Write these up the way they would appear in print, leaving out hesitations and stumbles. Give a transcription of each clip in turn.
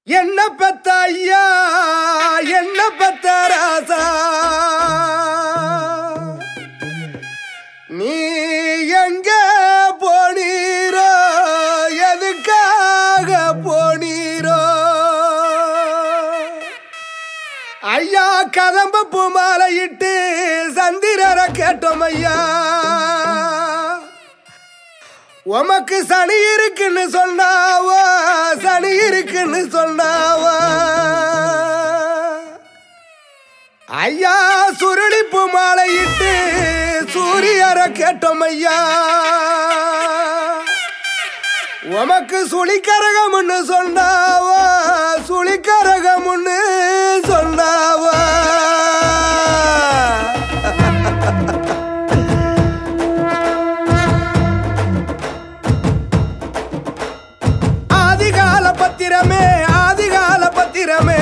என்ன பெத்த ஐயா, என்ன பெத்த ராசா, நீ எங்க போனீரோ, எதுக்காக போனீரோ? ஐயா கதம்ப பூ மாலையிட்டு சந்திரரை கேட்டோம் ஐயா, உமக்கு சனி இருக்குன்னு சொன்னாவா, சனி இருக்குன்னு சொன்னாவா? ஐயா சுருளிப்பு மாலையிட்டு சூரியரை கேட்டோம் ஐயா, உமக்கு சுழிக்கரகம்னு சொன்னாவா, சுழிக்கரகம்னு சொன்னாவா? ஆதிகால பத்திரமே, ஆதிகால பத்திரமே,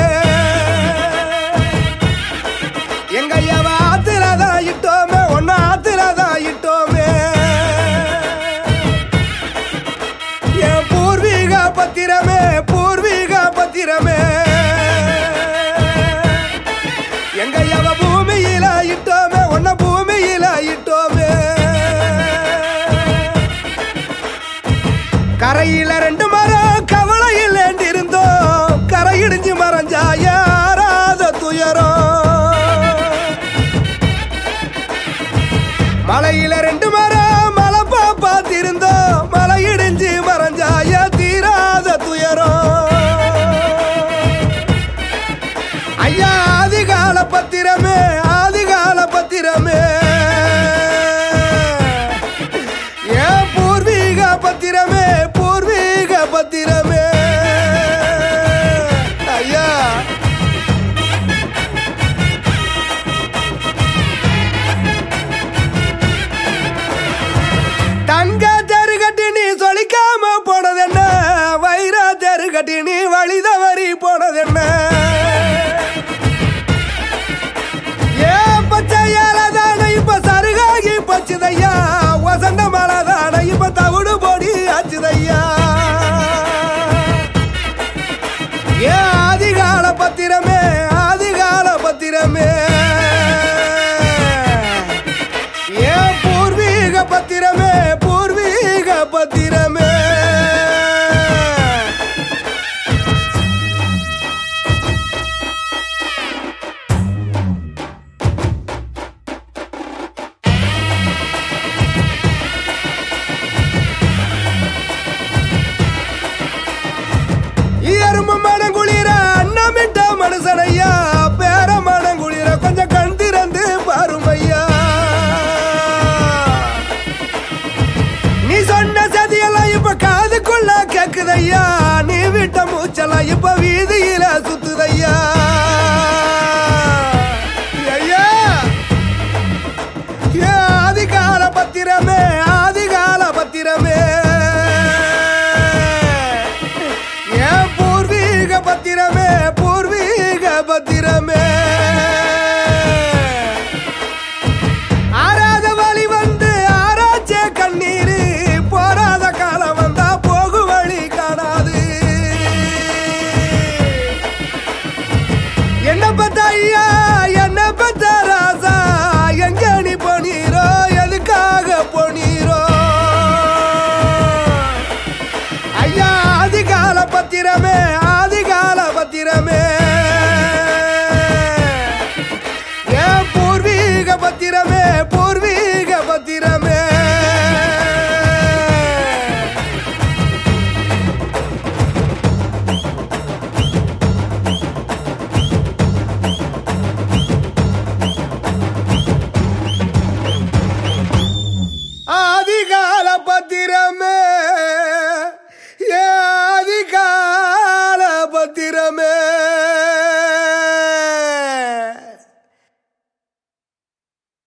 எங்க ஐயாவ ஆத்திரதான் இட்டோமே, ஒன்னு ஆத்திரதான் இட்டோமே. என் பூர்வீக பத்திரமே, பூர்வீக பத்திரமே, எங்க ஐயாவ பூமியில இட்டோமே, ஒன்ன பூமியில இட்டோமே. கரையில ரெண்டு மரம் கவலையில் இருந்தோம், கரை இடிஞ்சு மறைஞ்சா யாராத துயரம். மலையில ரெண்டு மரம் மலை பார்த்திருந்தோம், மலை இடிஞ்சு மறைஞ்சா தீராத துயரம். ஐயா ஆதிகால பத்திரமே, ஆதிகால பத்திரமே, ஏன் பூர்வீக பத்திரமே, பூர்வீக பத்திரமே. ஐயா தங்க தெருகட்டி நீ சொலிக்காம போனதென்ன, வைர தெருகட்டி நீ வழி தவறி போனதென்ன? ஏன் பச்சையாலதான இப்ப சருகாகி பச்சுதையா, வசந்த மலைதான இப்ப தவிடு பொடி ஆச்சுதையா. ஏன் ஆதிகால பத்திரமே, ஆதிகால பத்திரமே, ஏன் பூர்வீக பத்திரமே, பூர்வீக பத்திரமே. எறும்பு மனம் குளிர அன்னமிட்ட மனுஷனையா, பேர மனம் குளிர கொஞ்சம் கண் திறந்து பாருமையா. நீ சொன்ன சதியெல்லாம் இப்ப காதுக்குள்ள கேக்குதையா, நீ விட்ட மூச்செல்லாம் இப்ப வீதியில சுத்துதையா. ஐயா ஏ ஆதிகால பத்திரமே, ஆதிகால பத்திரமே, பத்திரமே, பூர்வீக பத்திரமே. ஆறாத வழி வந்து ஆராய்ச்ச கண்ணீரு, போராத காலம் வந்தா போகு வழி காணாது. என்ன பத்த ஐயா,